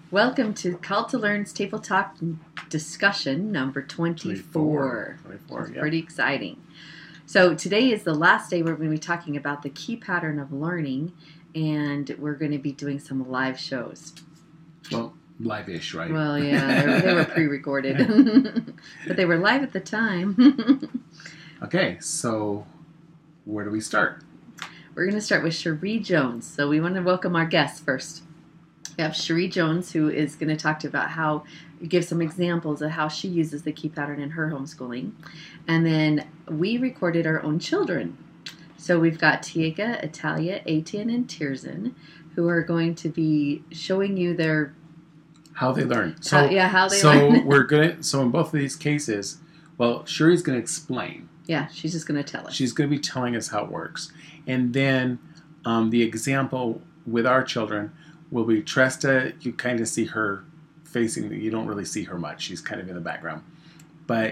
Welcome to Call to Learn's Table Talk discussion number 24. 24, It's yeah. pretty exciting. So today is the last day we're going to be talking about the key pattern of learning, and we're going to be doing some live shows. Well, live-ish, right? Well, yeah, they were pre-recorded, but they were live at the time. Okay, so where do we start? We're going to start with Cherie Jones. So we want to welcome our guests first. We have Cherie Jones, who is going to talk about give some examples of how she uses the key pattern in her homeschooling. And then we recorded our own children. So we've got Tiega, Italia, Etienne, and Tirzen, who are going to be showing you their... How they learn. how they learn. So in both of these cases, well, Cherie's going to explain. Yeah, she's just going to tell us. She's going to be telling us how it works. And then the example with our children will be Tresta. You kind of see her facing, you don't really see her much. She's kind of in the background. But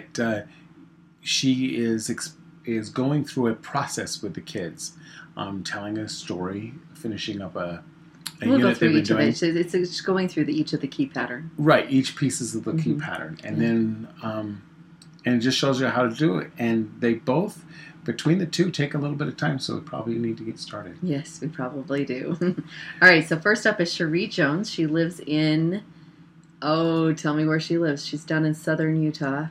she is going through a process with the kids, telling a story, finishing up a we'll unit go through they've each been doing. of it. It's going through each of the key pattern. Right, each piece is the key pattern. And then and it just shows you how to do it. And they both, between the two, take a little bit of time, so we probably need to get started. Yes, we probably do. All right, so first up is Cherie Jones. She lives in, tell me where she lives. She's down in southern Utah.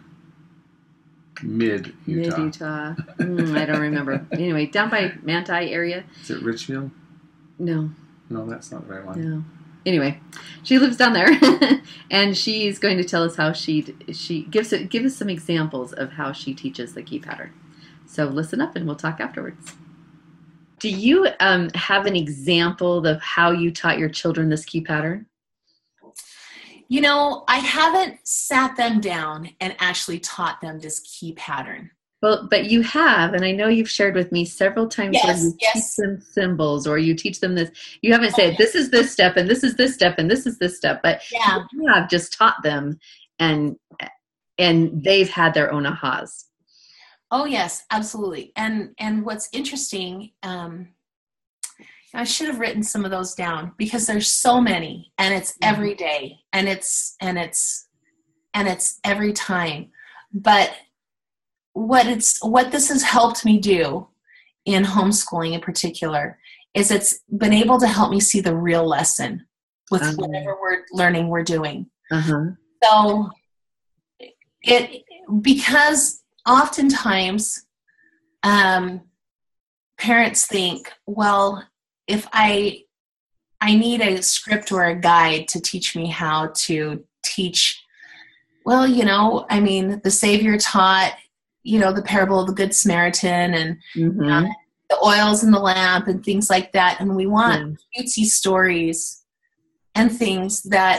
Mid-Utah. Mid-Utah. I don't remember. Anyway, down by Manti area. Is it Richfield? No. No, that's not the right one. No. Anyway, she lives down there, and she's going to tell us how she give us some examples of how she teaches the key pattern. So listen up, and we'll talk afterwards. Do you have an example of how you taught your children this key pattern? You know, I haven't sat them down and actually taught them this key pattern. Well, but you have, and I know you've shared with me several times where you teach them symbols or you teach them this. You haven't said, this is this step, and this is this step, and this is this step, but you have just taught them, and they've had their own ahas. Oh, yes, absolutely. And what's interesting, I should have written some of those down because there's so many, and it's every day, and it's every time. But what this has helped me do in homeschooling in particular is it's been able to help me see the real lesson with whatever we're doing. So because oftentimes parents think, well, if I need a script or a guide to teach me how to teach, well, the Savior taught, the parable of the Good Samaritan and the oils in the lamp and things like that. And we want cutesy stories and things that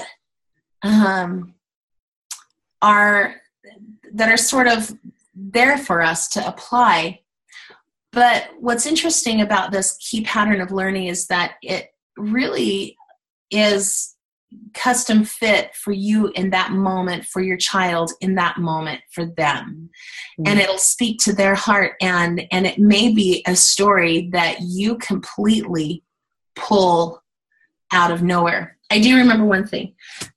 are sort of there for us to apply. But what's interesting about this key pattern of learning is that it really is custom fit for you in that moment, for your child in that moment, for them. And it'll speak to their heart, and it may be a story that you completely pull out of nowhere. I do remember one thing.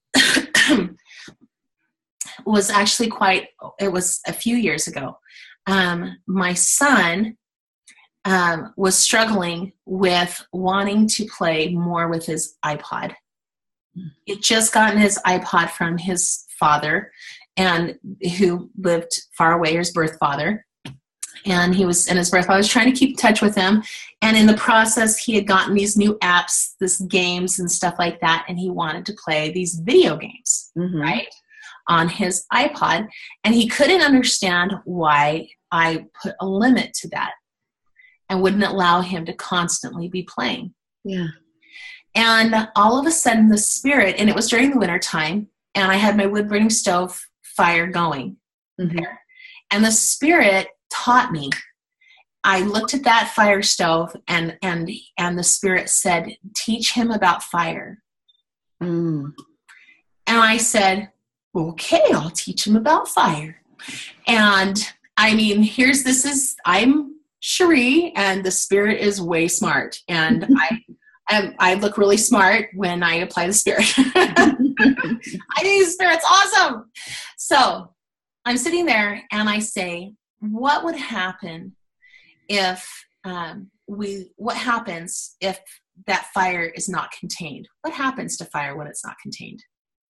Was actually it was a few years ago. My son was struggling with wanting to play more with his iPod. He'd just gotten his iPod from his father, and who lived far away, his birth father. And his birth father was trying to keep in touch with him. And in the process, he had gotten these new apps, this games and stuff like that. And he wanted to play these video games, right, on his iPod. And he couldn't understand why I put a limit to that and wouldn't allow him to constantly be playing. Yeah. And all of a sudden the Spirit, and it was during the winter time, and I had my wood burning stove fire going there. And the Spirit taught me. I looked at that fire stove, and the Spirit said, teach him about fire. And I said, okay, I'll teach him about fire. And I'm Cherie, and the Spirit is way smart. And I look really smart when I apply the Spirit. I think the Spirit's awesome. So I'm sitting there and I say, what would happen if what happens if that fire is not contained? What happens to fire when it's not contained?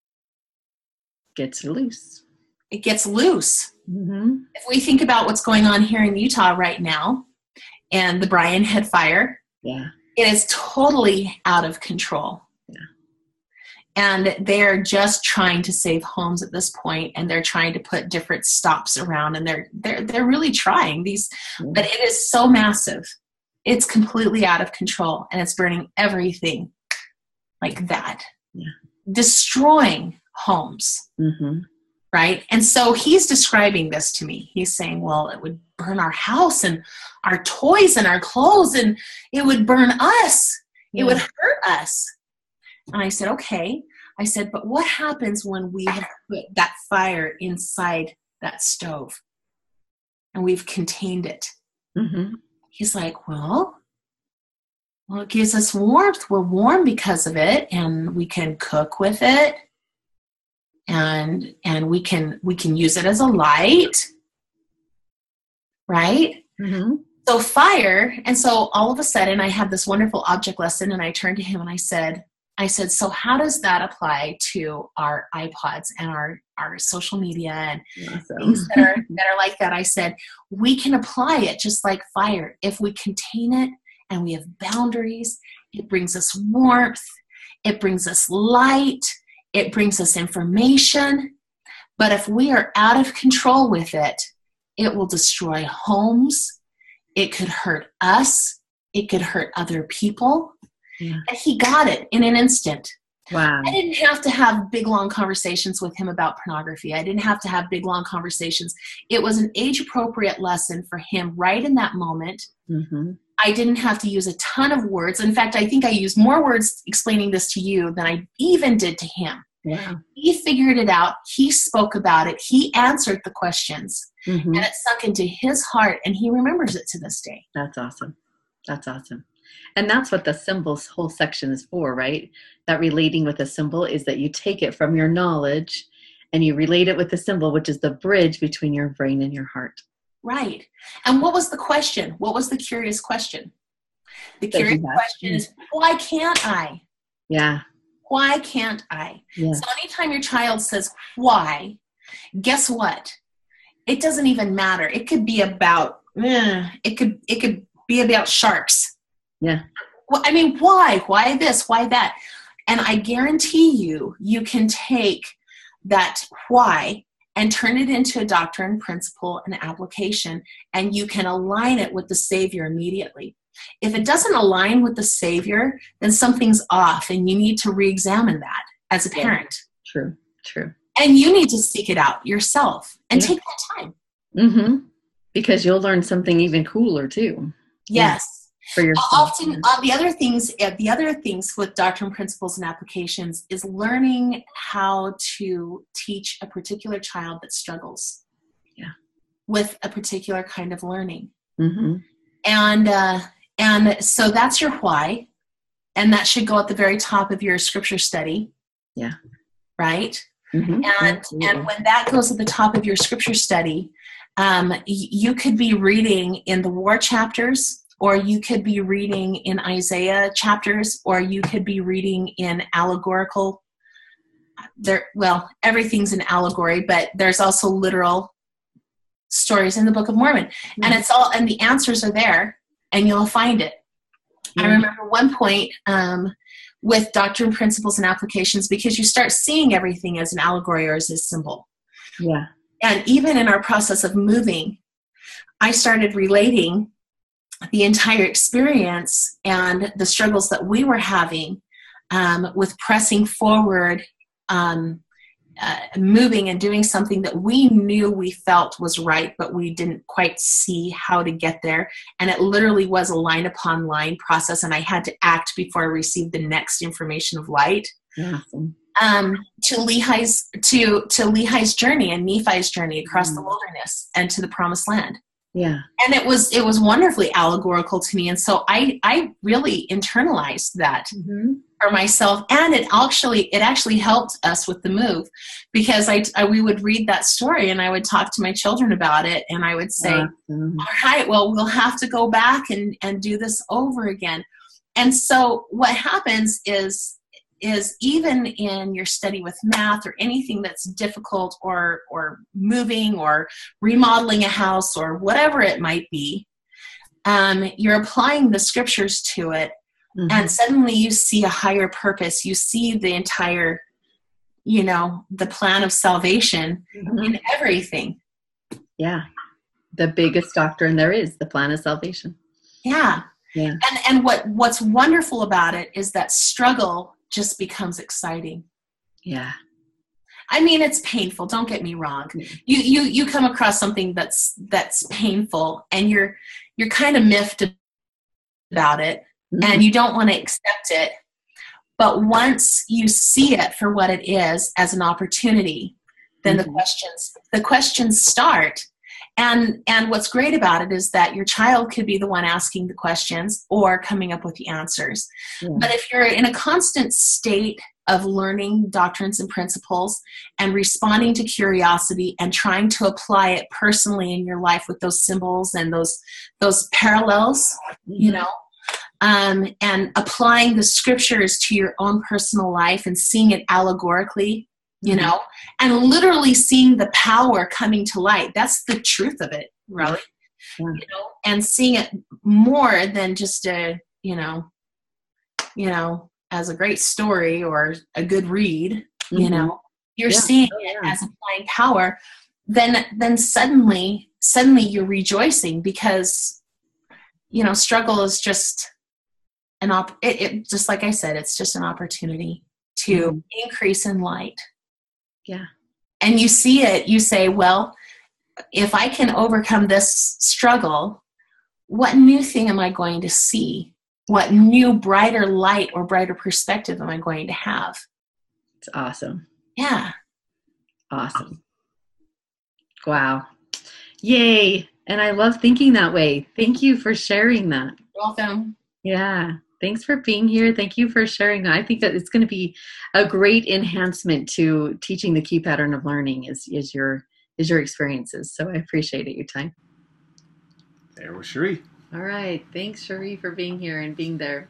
Gets loose. It gets loose. Mm-hmm. If we think about what's going on here in Utah right now and the Brian Head fire, Yeah. it is totally out of control. Yeah. And they're just trying to save homes at this point, and they're trying to put different stops around, and they're really trying these, but it is so massive. It's completely out of control, and it's burning everything like that. Yeah. Destroying homes. Mm-hmm. Right? And so he's describing this to me. He's saying, well, it would burn our house and our toys and our clothes, and it would burn us. Yeah. It would hurt us. And I said, okay. I said, but what happens when we have put that fire inside that stove and we've contained it? Mm-hmm. He's like, well, it gives us warmth. We're warm because of it, and we can cook with it. And we can use it as a light, right? Mm-hmm. So fire, and so all of a sudden I had this wonderful object lesson, and I turned to him and I said, so how does that apply to our iPods and our social media and things that are like that? I said, we can apply it just like fire. If we contain it and we have boundaries, it brings us warmth, it brings us light, it brings us information. But if we are out of control with it, it will destroy homes. It could hurt us. It could hurt other people. Yeah. And he got it in an instant. Wow. I didn't have to have big, long conversations with him about pornography. I didn't have to have big, long conversations. It was an age-appropriate lesson for him right in that moment. Mm-hmm. I didn't have to use a ton of words. In fact, I think I used more words explaining this to you than I even did to him. Wow. He figured it out. He spoke about it. He answered the questions. Mm-hmm. And it sunk into his heart, and he remembers it to this day. That's awesome. That's awesome. And that's what the symbols whole section is for, right? That relating with a symbol is that you take it from your knowledge and you relate it with the symbol, which is the bridge between your brain and your heart. Right. And what was the question? What was the curious question? The curious question is, why can't I? Yeah. Why can't I? Yeah. So anytime your child says why, guess what? It doesn't even matter. It could be about, it could be about sharks. Yeah. Well, I mean, why? Why this? Why that? And I guarantee you can take that why and turn it into a doctrine, principle, and application, and you can align it with the Savior immediately. If it doesn't align with the Savior, then something's off, and you need to re-examine that as a parent. True. And you need to seek it out yourself and take that time. Mm-hmm. Because you'll learn something even cooler too. Yes. For yourself. Often, the other things with doctrine, principles, and applications is learning how to teach a particular child that struggles with a particular kind of learning. Mm-hmm. And so that's your why, and that should go at the very top of your scripture study. Yeah. Right? Mm-hmm. And when that goes at the top of your scripture study, you could be reading in the war chapters, or you could be reading in Isaiah chapters, or you could be reading in allegorical. Everything's an allegory, but there's also literal stories in the Book of Mormon. Mm-hmm. And the answers are there, and you'll find it. Mm-hmm. I remember one point with doctrine, principles, and applications, because you start seeing everything as an allegory or as a symbol. Yeah. And even in our process of moving, I started relating the entire experience and the struggles that we were having with pressing forward, moving and doing something that we knew we felt was right, but we didn't quite see how to get there. And it literally was a line upon line process, and I had to act before I received the next information of light. Awesome. To Lehi's journey and Nephi's journey across the wilderness and to the promised land. Yeah. And it was wonderfully allegorical to me. And so I really internalized that Mm-hmm. for myself. And it actually helped us with the move, because we would read that story and I would talk to my children about it. And I would say, Awesome. all right, well, we'll have to go back and do this over again. And so what happens is even in your study with math or anything that's difficult, or moving or remodeling a house or whatever it might be, you're applying the scriptures to it, Mm-hmm. and suddenly you see a higher purpose. You see the entire, the plan of salvation Mm-hmm. in everything. Yeah. The biggest doctrine there is, the plan of salvation. Yeah. Yeah. And what's wonderful about it is that struggle just becomes exciting. Yeah. I mean, it's painful. Don't get me wrong. You come across something that's painful, and you're kind of miffed about it, Mm-hmm. and you don't want to accept it. But once you see it for what it is, as an opportunity, then Mm-hmm. the questions start. And what's great about it is that your child could be the one asking the questions or coming up with the answers. Yeah. But if you're in a constant state of learning doctrines and principles and responding to curiosity and trying to apply it personally in your life with those symbols and those parallels, Mm-hmm. And applying the scriptures to your own personal life and seeing it allegorically, Mm-hmm. And literally seeing the power coming to light. That's the truth of it, really. Yeah. And seeing it more than just as a great story or a good read, Mm-hmm. you're Yeah. seeing Oh, it yeah. as applying power. Then suddenly you're rejoicing, because, struggle is just it just like I said, it's just an opportunity to Mm-hmm. increase in light. Yeah. And you see it, you say, well, if I can overcome this struggle, what new thing am I going to see? What new, brighter light or brighter perspective am I going to have? It's awesome. Yeah. Awesome. Wow. Yay. And I love thinking that way. Thank you for sharing that. Welcome. Yeah. Thanks for being here. Thank you for sharing that. I think that it's going to be a great enhancement to teaching the key pattern of learning is your experiences. So I appreciate it, your time. There was Cherie. All right. Thanks, Cherie, for being here and being there.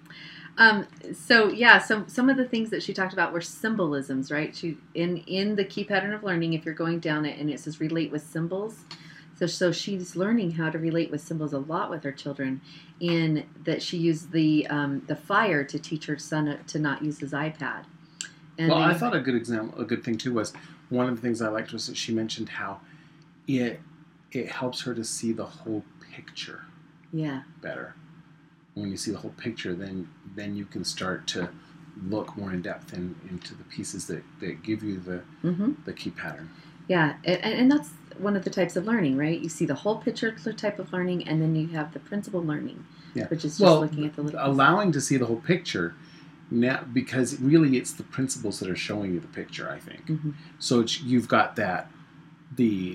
So some of the things that she talked about were symbolisms, right? She in the key pattern of learning, if you're going down it and it says relate with symbols. So she's learning how to relate with symbols a lot with her children, in that she used the fire to teach her son to not use his iPad. And I thought a good thing too was, one of the things I liked was that she mentioned how it helps her to see the whole picture better. When you see the whole picture, then you can start to look more in depth into the pieces that give you the key pattern. Yeah, and that's one of the types of learning, right? You see the whole picture type of learning, and then you have the principle learning, which is just looking at the little allowing to see the whole picture now, because really it's the principles that are showing you the picture, I think. Mm-hmm. So you've got that you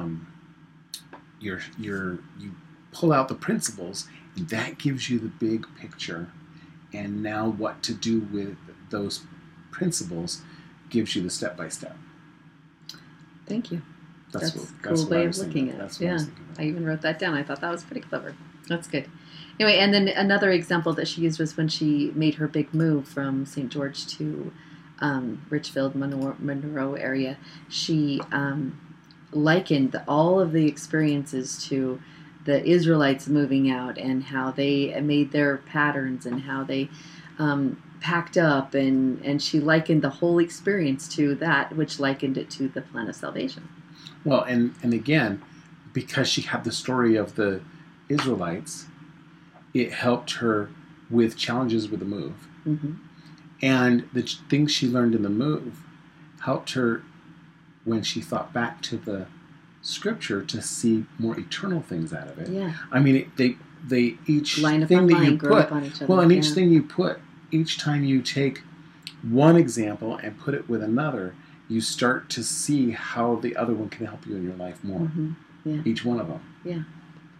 pull out the principles, and that gives you the big picture, and now what to do with those principles gives you the step by step. Thank you. That's a that's cool way of looking at it. That's what I was thinking about. I even wrote that down. I thought that was pretty clever. That's good. Anyway, and then another example that she used was when she made her big move from St. George to Richfield, Monroe area. She likened all of the experiences to the Israelites moving out and how they made their patterns and how they packed up, and she likened the whole experience to that, which likened it to the plan of salvation. Well, and again, because she had the story of the Israelites, it helped her with challenges with the move. Mm-hmm. And the things she learned in the move helped her when she thought back to the scripture to see more eternal things out of it. Yeah. I mean, they each line thing that you grow put, up on each other. well, and each thing you put, each time you take one example and put it with another, you start to see how the other one can help you in your life more. Mm-hmm. Yeah. Each one of them. Yeah.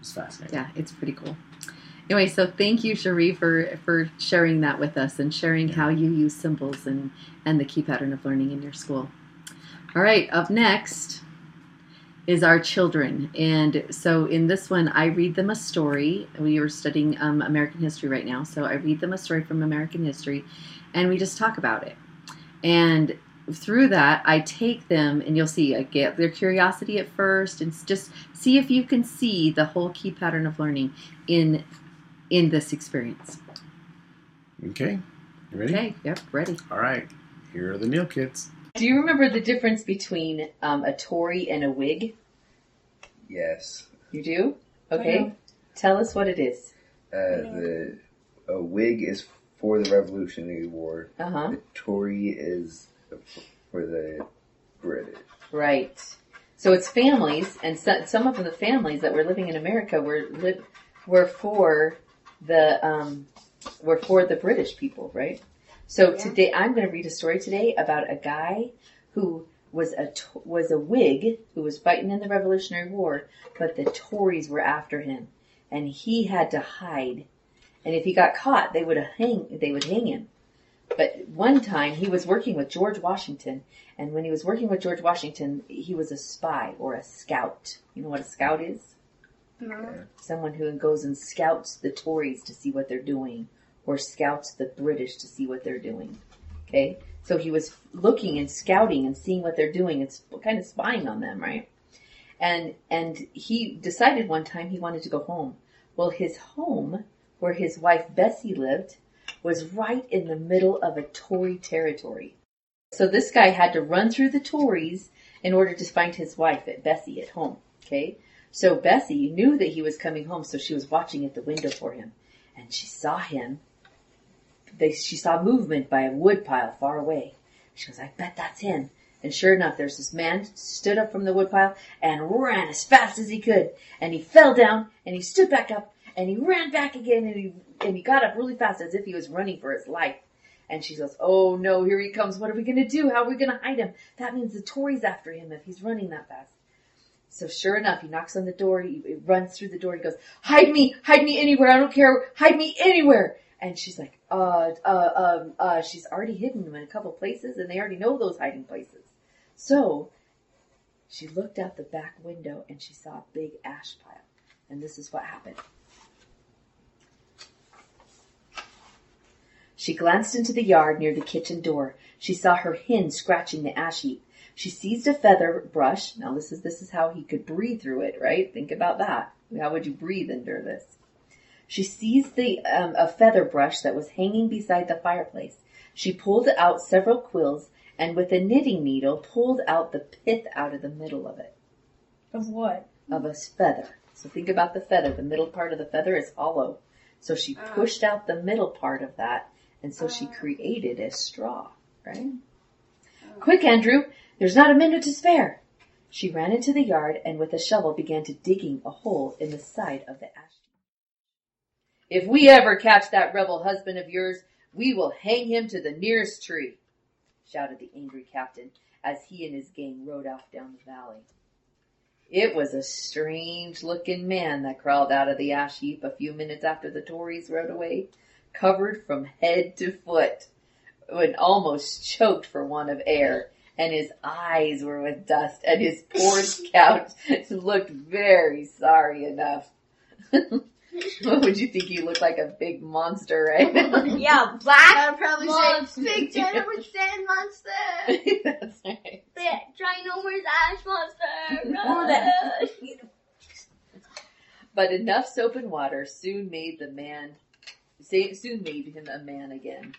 was fascinating. Yeah, it's pretty cool. Anyway, so thank you, Cherie, for sharing that with us and sharing how you use symbols and the key pattern of learning in your school. All right, up next is our children. And so in this one, I read them a story. We are studying American history right now. So I read them a story from American history, and we just talk about it. And through that, I take them, and you'll see, I get their curiosity at first, and just see if you can see the whole key pattern of learning in this experience. Okay, you ready? Okay, yep, ready. All right, here are the Neil kids. Do you remember the difference between a Tory and a Whig? Yes. You do? Okay. Tell us what it is. A Whig is for the Revolutionary War. Uh-huh. The Tory is for the British. Right. So it's families, and some of the families that were living in America were for the British people, right? So today I'm going to read a story today about a guy who was a Whig who was fighting in the Revolutionary War, but the Tories were after him, and he had to hide. And if he got caught, they would hang him. But one time he was working with George Washington, and when he was working with George Washington, he was a spy or a scout. You know what a scout is? No. Someone who goes and scouts the Tories to see what they're doing, or scouts the British to see what they're doing. Okay? So he was looking and scouting and seeing what they're doing. It's kind of spying on them, right? And he decided one time he wanted to go home. Well, his home, where his wife Bessie lived, was right in the middle of a Tory territory. So this guy had to run through the Tories in order to find his wife, Bessie, at home. Okay? So Bessie knew that he was coming home, so she was watching at the window for him. And she saw him. She saw movement by a woodpile far away. She goes, I bet that's him. And sure enough, there's this man stood up from the woodpile and ran as fast as he could. And he fell down, and he stood back up, and he ran back again, and he got up really fast as if he was running for his life. And she goes, oh no, here he comes. What are we going to do? How are we going to hide him? That means the Tories after him if he's running that fast. So sure enough, he knocks on the door. He runs through the door. He goes, hide me anywhere. I don't care. Hide me anywhere. And she's like, she's already hidden him in a couple places, and they already know those hiding places. So she looked out the back window, and she saw a big ash pile. And this is what happened. She glanced into the yard near the kitchen door. She saw her hen scratching the ash heap. She seized a feather brush. Now this is how he could breathe through it, right? Think about that. How would you breathe under this? She seized a feather brush that was hanging beside the fireplace. She pulled out several quills, and with a knitting needle pulled out the pith out of the middle of it. Of what? Of a feather. So think about the feather. The middle part of the feather is hollow. So she pushed out the middle part of that, and so she created a straw, right? Quick, Andrew! There's not a minute to spare. She ran into the yard and with a shovel began to digging a hole in the side of the ash. If we ever catch that rebel husband of yours, we will hang him to the nearest tree, shouted the angry captain as he and his gang rode off down the valley. It was a strange-looking man that crawled out of the ash heap a few minutes after the Tories rode away, covered from head to foot, and almost choked for want of air, and his eyes were with dust, and his poor scout looked very sorry enough. What would you think? He looked like a big monster, right? Yeah, black. I would probably monster. say big ginormous sand monster. That's right. Ginormous ash monster. Or that. But enough soap and water soon made him a man again.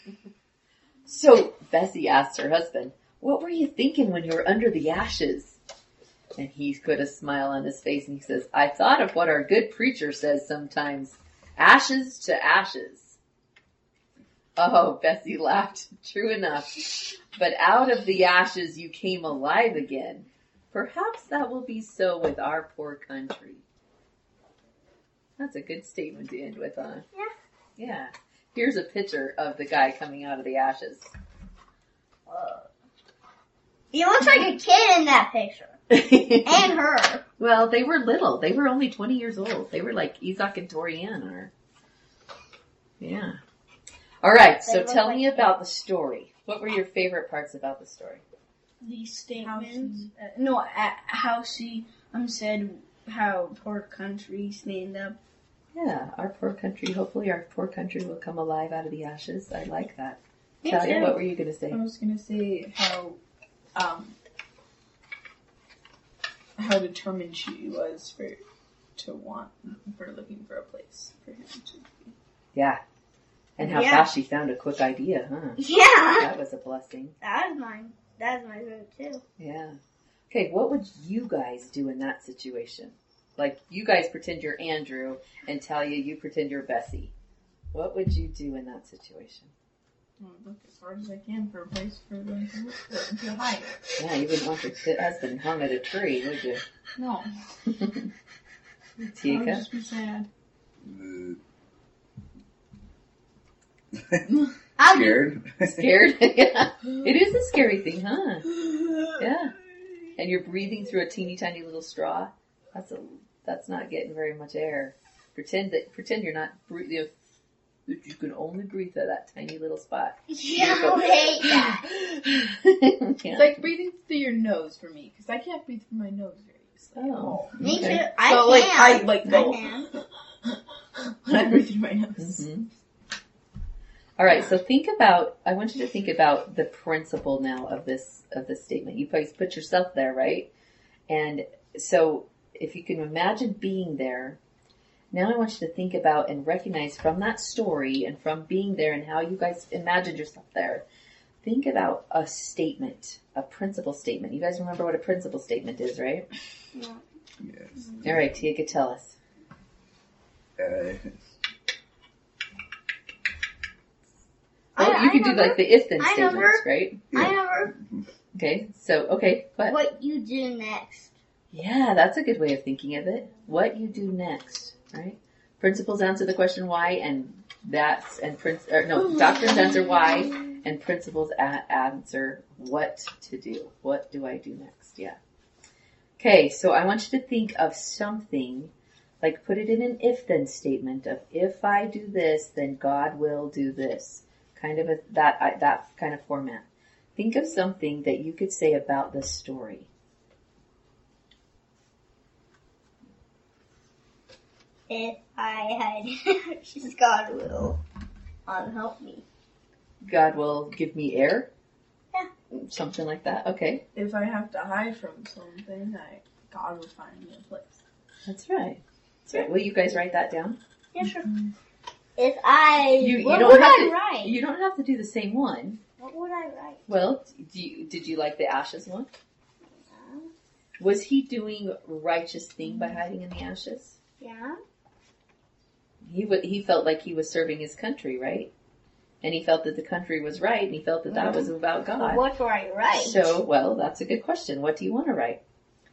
So Bessie asked her husband, "What were you thinking when you were under the ashes?" And he put a smile on his face and he says, "I thought of what our good preacher says sometimes, ashes to ashes." Oh, Bessie laughed. True enough. But out of the ashes you came alive again. Perhaps that will be so with our poor country. That's a good statement to end with, huh? Yeah. Yeah. Here's a picture of the guy coming out of the ashes. He looks like a kid in that picture. And her. Well, they were little. They were only 20 years old. They were like Isaac and Torianne are. Yeah. All right, so They look tell like me about the story. What were your favorite parts about the story? The statements. No, how she said how poor country stand up. Yeah, our poor country. Hopefully our poor country will come alive out of the ashes. I like that. Me Talia, too. what were you going to say? I was gonna say how determined she was for looking for a place for him to be. Yeah. And how Yeah. fast she found a quick idea, huh? Yeah. That was a blessing. That was mine. That was my favorite too. Yeah. Okay, what would you guys do in that situation? Like, you guys pretend you're Andrew, and Talia, you pretend you're Bessie. What would you do in that situation? I would look as hard as I can for a place for them to look for and to hide. Yeah, you wouldn't want your husband hung at a tree, would you? No. I would Tika? just be sad. Scared. Scared? Yeah. It is a scary thing, huh? Yeah. And you're breathing through a teeny tiny little straw. That's not getting very much air. Pretend you're not breathing. That you can only breathe at that tiny little spot. Yeah, I hate that. It's Yeah. like breathing through your nose for me, because I can't breathe through my nose very easily. Oh. Me okay. too. So like I can. like I go can. when I breathe through my nose. Mhm. All right, so I want you to think about the principle now of this statement. You put yourself there, right? And so if you can imagine being there, now I want you to think about and recognize from that story and from being there and how you guys imagined yourself there, think about a statement, a principle statement. You guys remember what a principle statement is, right? Yeah. Yes. All right, Tia, tell us. Well, you could do like the if-then I statements, never- right? I never. Okay, so, what? What you do next? Yeah, that's a good way of thinking of it. What you do next, right? Principles answer the question why, and doctrines answer why, and principles answer what to do. What do I do next? Yeah. Okay, so I want you to think of something, like put it in an if-then statement of if I do this, then God will do this. Kind of that kind of format. Think of something that you could say about this story. If I had, God will help me. God will give me air? Yeah. Something like that. Okay. If I have to hide from something, God will find me a place. That's right. Will you guys write that down? Yeah, sure. If I, You what don't would have I to. write? You don't have to do the same one. What would I write? Well, did you like the ashes one? Was he doing a righteous thing by hiding in the ashes? Yeah. He felt like he was serving his country, right? And he felt that the country was right, and he felt that that was about So God. what do I write? So, well, that's a good question. What do you want to write?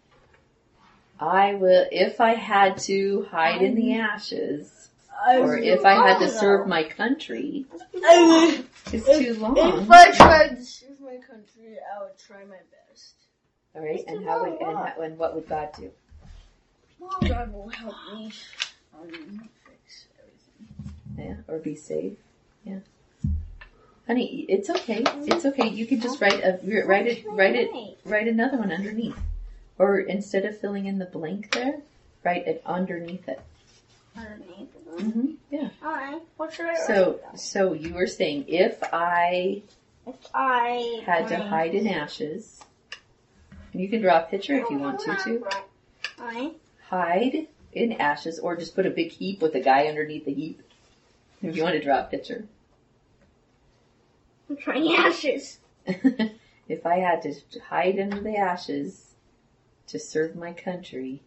I will, if I had to hide in the ashes, or if I had to serve my country, it's too long. If I tried to serve my country, I would try my best. All right, and and what would God do? Well, God will help me fix everything. Yeah, or be safe. Yeah, honey, it's okay. It's okay. You can just write another one underneath, or instead of filling in the blank there, write it underneath it. Underneath. Mm-hmm. Yeah. Alright, what should I write? So you were saying if I had to hide in ashes, and you can draw a picture if you want to too. Alright. Hide in ashes, or just put a big heap with a guy underneath the heap. If you want to draw a picture. I'm trying ashes. If I had to hide under the ashes to serve my country.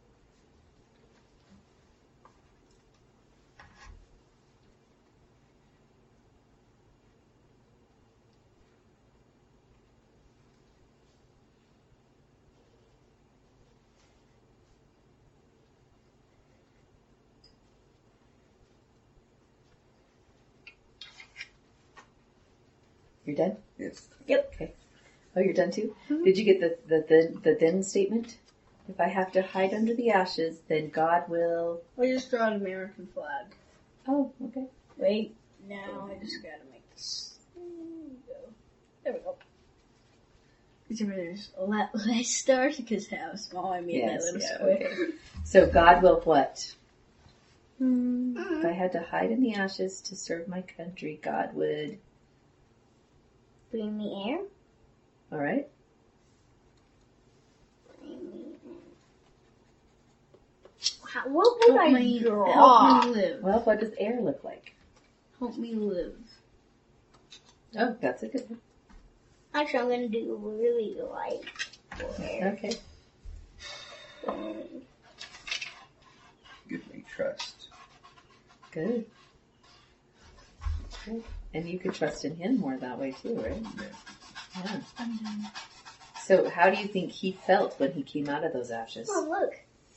You're done? Yes. Yep. Okay. Oh, you're done too? Mm-hmm. Did you get the then statement? If I have to hide under the ashes, then God will... We just draw an American flag. Oh, okay. Wait, now I just gotta make this go. There we go. There's a lot less stars because how small I made that little square. Okay. So God will what? If I had to hide in the ashes to serve my country, God would... Bring the air. All right. What would I draw? Help me live. Well, what does air look like? Help me live. Oh, that's a good one. Actually, I'm gonna do really light for air. Okay. Give me trust. Good. Good. And you could trust in him more that way too, right? Yeah. So how do you think he felt when he came out of those ashes? Oh, look.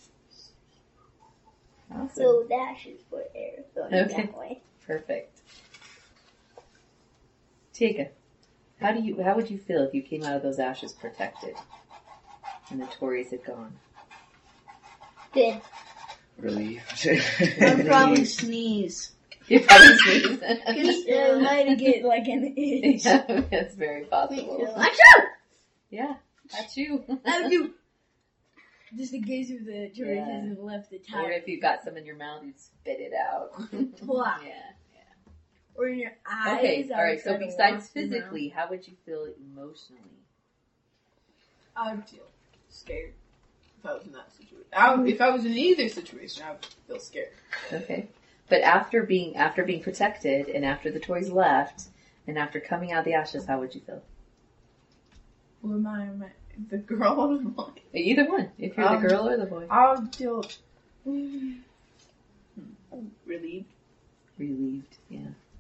Awesome. So the ashes for air going that way. Perfect. Tika, how would you feel if you came out of those ashes protected and the Tories had gone? Good. Really? I'd probably sneeze. You probably sneeze. I might get like an itch. Yeah, that's very possible. Achoo! Yeah, that's you. I would do just in case if the Tories Yeah. hasn't left the Or tire. if you got some in your mouth, you'd spit it out. Wow. Yeah. Or in your eyes. Okay, I all right. would So try to besides wash them out. physically, how would you feel emotionally? I would feel scared if I was in that situation. If I was in either situation, I would feel scared. Okay, but after being protected, and after the Tories left, and after coming out of the ashes, how would you feel? Who am I? Am I the girl or the boy? Either one. If you're the girl or the boy. I would feel relieved. Relieved. Yeah.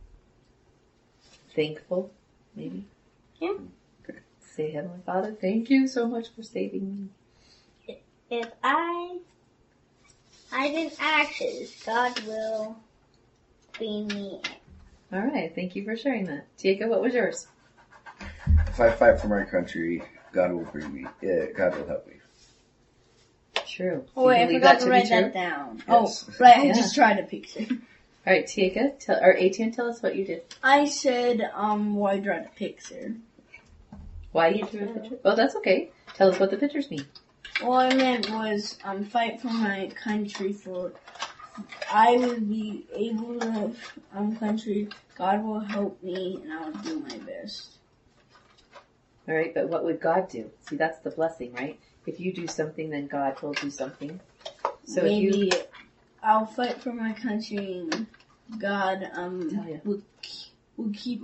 Thankful, maybe. Yeah. Say, Heavenly Father, thank you so much for saving me. If I hide in ashes, God will bring me air. All right, thank you for sharing that. Tika, what was yours? If I fight for my country, God will bring me. God will help me. True. Oh wait, I believe forgot to to be write true? that down. Yes. Oh, right, I Yeah. just tried a picture. All right, Tika, or Atian, tell us what you did. I said, why draw the picture? Why you drew a picture? Oh, that's okay. Tell us what the pictures mean. All I meant was, fight for my country for, I will be able to, country, God will help me, and I will do my best. All right, but what would God do? See, that's the blessing, right? If you do something, then God will do something. So Maybe if you, I'll fight for my country, and God, Tell ya. will keep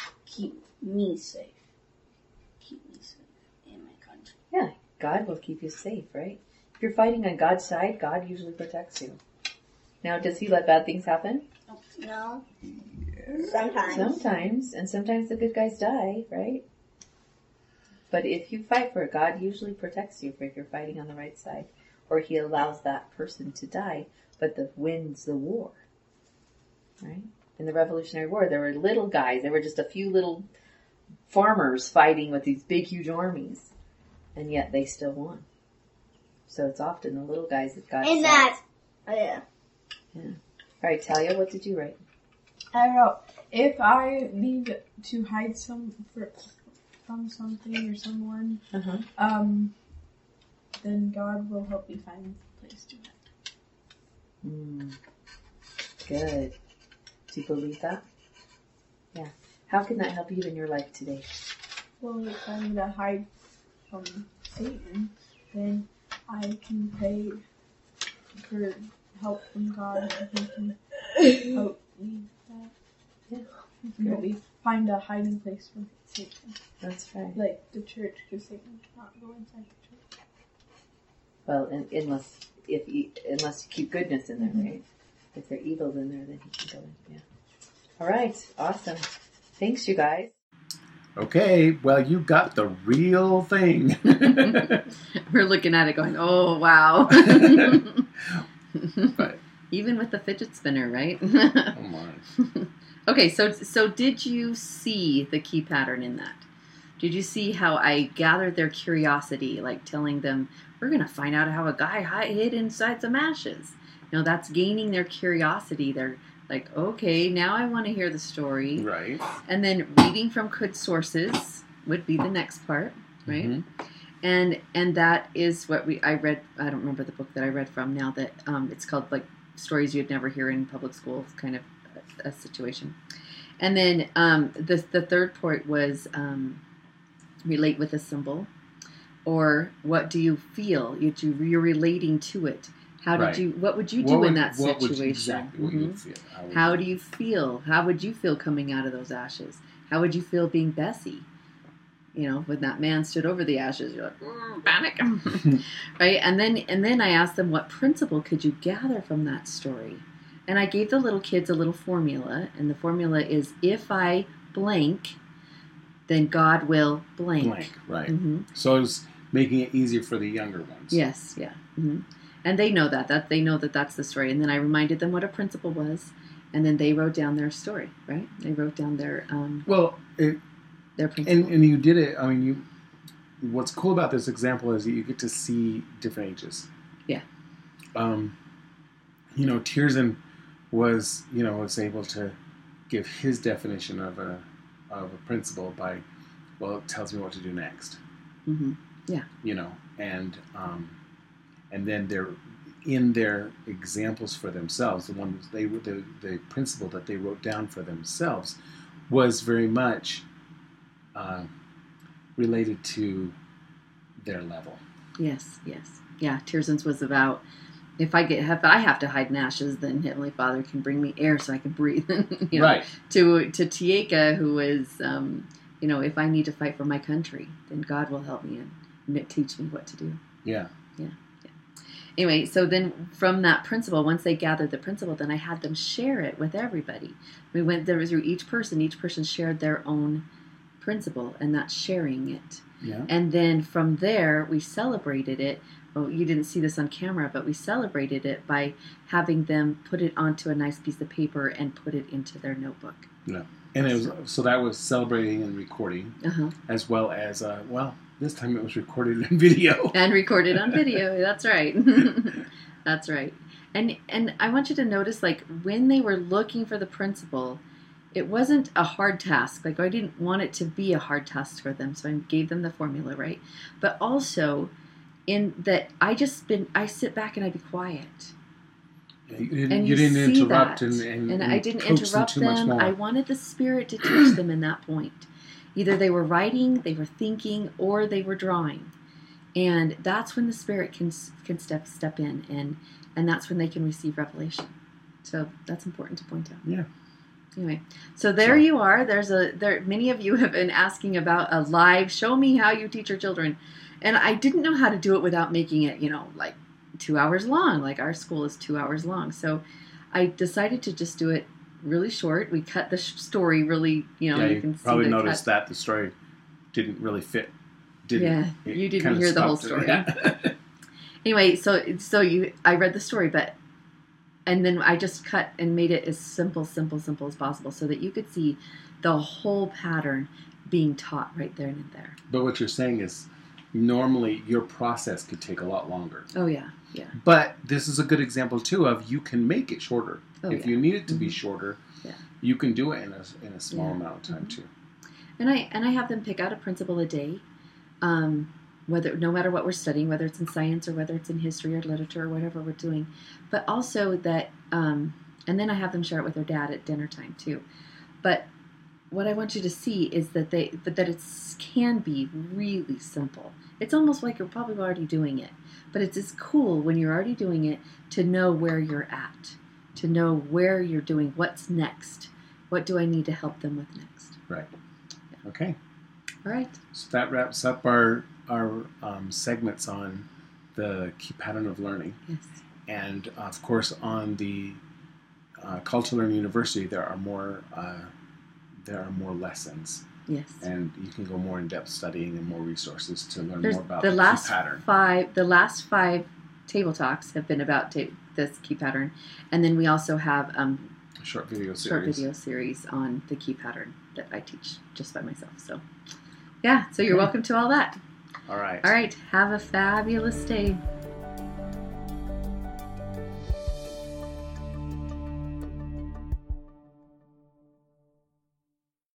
me safe. Keep me safe in my country. yeah, God will keep you safe, right? If you're fighting on God's side, God usually protects you. Now, does He let bad things happen? No. Sometimes. Sometimes, and sometimes the good guys die, right? But if you fight for it, God usually protects you if you're fighting on the right side. Or He allows that person to die, but wins the war. Right? In the Revolutionary War, there were little guys. There were just a few little farmers fighting with these big, huge armies. And yet they still won. So it's often the little guys that God And saves. that. Oh yeah. All right, Talia, what did you write? I don't know. If I need to hide from something or someone, Uh-huh. then God will help me find a place to hide. Good. Do you believe that? Yeah. How can that help you in your life today? Well, if I need to hide from Satan, then I can pray for help from God, and He can help me with that. Yeah. He can help me find a hiding place from Satan, That's right. like the church, because Satan cannot go inside the church. Well, unless you keep goodness in there, right? If there evil's in there, then He can go in. Yeah. All right. Awesome. Thanks, you guys. Okay, well, you got the real thing. We're looking at it going, oh, wow. But Even with the fidget spinner, right? come on. Okay, so did you see the key pattern in that? Did you see how I gathered their curiosity, like telling them, we're going to find out how a guy hid inside some ashes? That's gaining their curiosity. They're like, okay, now I want to hear the story. Right. And then reading from good sources would be the next part, right? Mm-hmm. And that is what I read. I don't remember the book that I read from now. That it's called like Stories You'd Never Hear in Public School, kind of a situation. And then the third point was relate with a symbol, or what do you feel? You're relating to it. How did you? What would you do in that situation? Exactly what you would feel. How do you feel? How would you feel coming out of those ashes? How would you feel being Bessie? When that man stood over the ashes, you're like, panic, right? And then I asked them, what principle could you gather from that story? And I gave the little kids a little formula, and the formula is, if I blank, then God will blank. Blank, right. Mm-hmm. So it's making it easier for the younger ones. Yes, yeah. Mm-hmm. And they know that they know that that's the story. And then I reminded them what a principle was, and then they wrote down their story, right? They wrote down their their principle. And you did it. I mean, what's cool about this example is that you get to see different ages. Yeah. Tiersen was able to give his definition of a principle by, well, it tells me what to do next. Mm-hmm. Yeah. And then they're in their examples for themselves. The one the principle that they wrote down for themselves was very much related to their level. Yes. Yeah, Tiersen's was about, if I have to hide in ashes, then Heavenly Father can bring me air so I can breathe. Right. To Tieka, who is, if I need to fight for my country, then God will help me and teach me what to do. Yeah. Anyway, so then from that principle, once they gathered the principle, then I had them share it with everybody. We went there through each person shared their own principle, and that's sharing it. Yeah. And then from there, we celebrated it. Well, you didn't see this on camera, but we celebrated it by having them put it onto a nice piece of paper and put it into their notebook. Yeah. And it was, so that was celebrating and recording, as well as, this time it was recorded in video. And recorded on video. That's right. That's right. And I want you to notice, like, when they were looking for the principle, it wasn't a hard task. Like, I didn't want it to be a hard task for them, so I gave them the formula, right? But also, in that I sit back and I be quiet. You didn't interrupt and I didn't interrupt them. I wanted the Spirit to teach them in that point. Either they were writing, they were thinking, or they were drawing, and that's when the Spirit can step in, and that's when they can receive revelation. So that's important to point out. Yeah. Anyway, so there you are. Many of you have been asking about a live. Show me how you teach your children, and I didn't know how to do it without making it, like 2 hours long. Like our school is 2 hours long, so I decided to just do it really short. We cut the story really, you can probably see noticed that the story didn't really fit. You didn't hear the whole story. Anyway, I read the story, and then I just cut and made it as simple as possible so that you could see the whole pattern being taught right there and there. But what you're saying is, normally your process could take a lot longer. Oh yeah. But this is a good example too of you can make it shorter. If you need it to be shorter, you can do it in a small amount of time too. And I have them pick out a principle a day, no matter what we're studying, whether it's in science or whether it's in history or literature or whatever we're doing, but also that, and then I have them share it with their dad at dinner time too. But what I want you to see is that it can be really simple. It's almost like you're probably already doing it, but it's cool when you're already doing it to know where you're at, to know where you're doing what's next. What do I need to help them with next? Right. Yeah. Okay. All right. So that wraps up our segments on the key pattern of learning. Yes. And of course, on the Call to Learn University, there are more lessons. Yes. And you can go more in depth studying and more resources to learn more about the key pattern. The last 5 table talks have been about this key pattern, and then we also have a short video series on the key pattern that I teach just by myself. So Yeah, so you're welcome to all that. All right. All right, have a fabulous day.